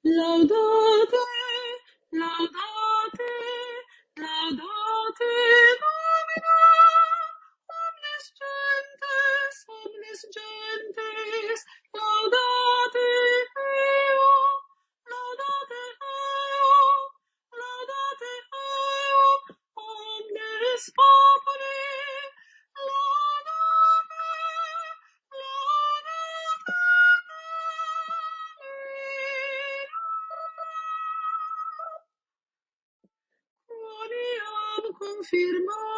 Laudate, laudate, laudate Domino, omnes gentes, omnes gentes, laudate Deo, laudate Deo, laudate Deo, omnes populi, laudate, laudate Quoniam confirmam